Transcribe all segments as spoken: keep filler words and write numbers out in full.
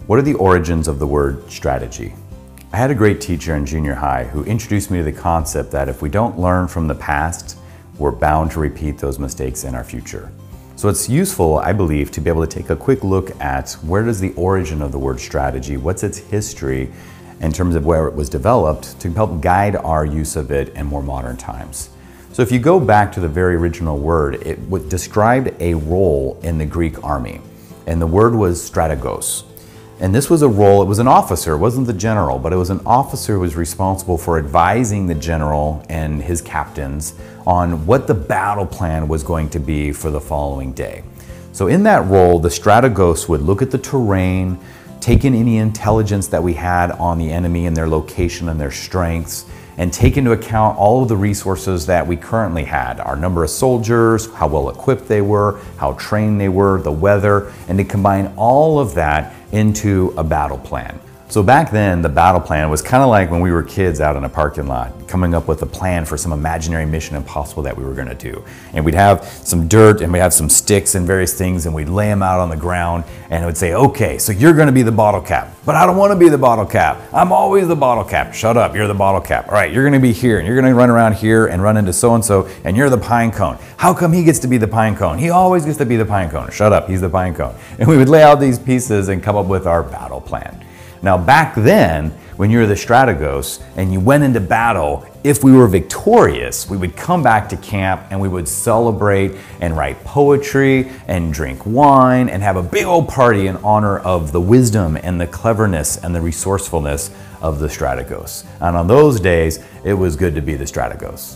What are the origins of the word strategy? I had a great teacher in junior high who introduced me to the concept that if we don't learn from the past, we're bound to repeat those mistakes in our future. So it's useful, I believe, to be able to take a quick look at where does the origin of the word strategy, what's its history in terms of where it was developed to help guide our use of it in more modern times. So if you go back to the very original word, it described a role in the Greek army, and the word was strategos. And this was a role, it was an officer, it wasn't the general, but it was an officer who was responsible for advising the general and his captains on what the battle plan was going to be for the following day. So in that role, the strategos would look at the terrain, take in any intelligence that we had on the enemy and their location and their strengths, and take into account all of the resources that we currently had, our number of soldiers, how well equipped they were, how trained they were, the weather, and to combine all of that into a battle plan. So back then, the battle plan was kind of like when we were kids out in a parking lot, coming up with a plan for some imaginary mission impossible that we were gonna do. And we'd have some dirt and we'd have some sticks and various things, and we'd lay them out on the ground, and it would say, okay, so you're gonna be the bottle cap. But I don't wanna be the bottle cap. I'm always the bottle cap. Shut up, you're the bottle cap. All right, you're gonna be here, and you're gonna run around here and run into so-and-so, and you're the pine cone. How come he gets to be the pine cone? He always gets to be the pine cone. Shut up, he's the pine cone. And we would lay out these pieces and come up with our battle plan. Now back then, when you were the strategos and you went into battle, if we were victorious, we would come back to camp and we would celebrate and write poetry and drink wine and have a big old party in honor of the wisdom and the cleverness and the resourcefulness of the strategos. And on those days, it was good to be the strategos.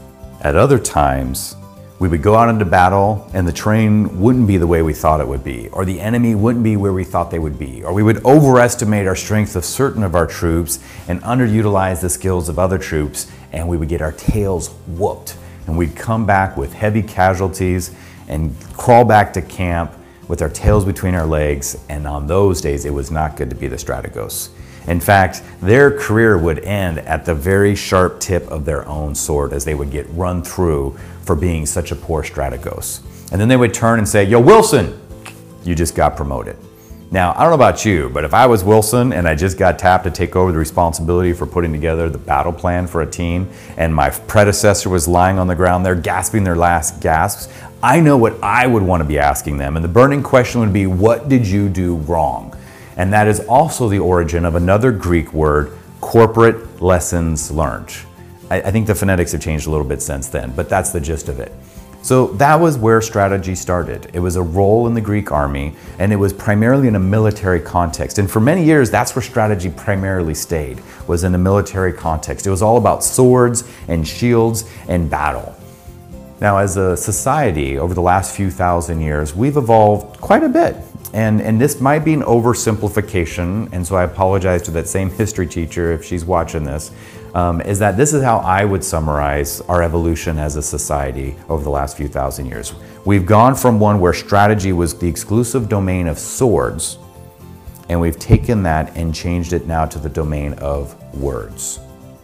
At other times, we would go out into battle and the terrain wouldn't be the way we thought it would be, or the enemy wouldn't be where we thought they would be, or we would overestimate our strength of certain of our troops and underutilize the skills of other troops, and we would get our tails whooped. And we'd come back with heavy casualties and crawl back to camp with our tails between our legs, and on those days it was not good to be the strategos. In fact, their career would end at the very sharp tip of their own sword as they would get run through for being such a poor strategos. And then they would turn and say, yo, Wilson, you just got promoted. Now, I don't know about you, but if I was Wilson and I just got tapped to take over the responsibility for putting together the battle plan for a team, and my predecessor was lying on the ground there gasping their last gasps, I know what I would want to be asking them. And the burning question would be, what did you do wrong? And that is also the origin of another Greek word, corporate lessons learned. I, I think the phonetics have changed a little bit since then, but that's the gist of it. So that was where strategy started. It was a role in the Greek army, and it was primarily in a military context. And for many years, that's where strategy primarily stayed, was in a military context. It was all about swords and shields and battle. Now, as a society, over the last few thousand years, we've evolved quite a bit. And, and this might be an oversimplification, and so I apologize to that same history teacher if she's watching this, um, is that this is how I would summarize our evolution as a society over the last few thousand years. We've gone from one where strategy was the exclusive domain of swords, and we've taken that and changed it now to the domain of words.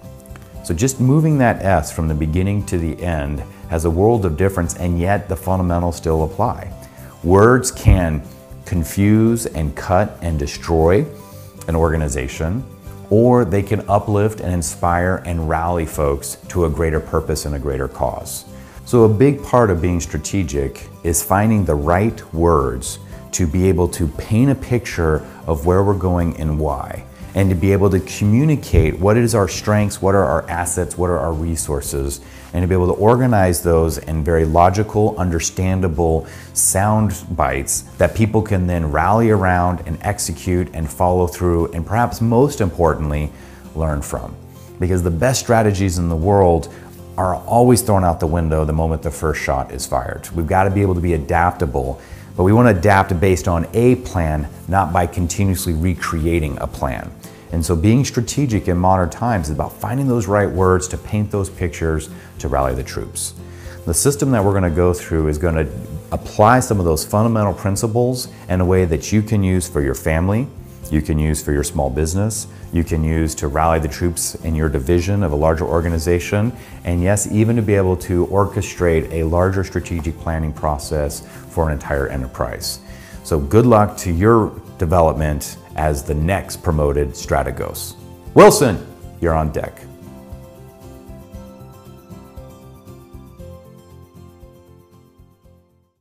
So just moving that S from the beginning to the end has a world of difference, and yet the fundamentals still apply. Words can confuse and cut and destroy an organization, or they can uplift and inspire and rally folks to a greater purpose and a greater cause. So a big part of being strategic is finding the right words to be able to paint a picture of where we're going and why, and to be able to communicate what is our strengths, what are our assets, what are our resources, and to be able to organize those in very logical, understandable sound bites that people can then rally around and execute and follow through, and perhaps most importantly, learn from. Because the best strategies in the world are always thrown out the window the moment the first shot is fired. We've got to be able to be adaptable, but we want to adapt based on a plan, not by continuously recreating a plan. And so being strategic in modern times is about finding those right words to paint those pictures to rally the troops. The system that we're going to go through is going to apply some of those fundamental principles in a way that you can use for your family, you can use for your small business, you can use to rally the troops in your division of a larger organization, and yes, even to be able to orchestrate a larger strategic planning process for an entire enterprise. So good luck to your development as the next promoted Strategos. Wilson, you're on deck.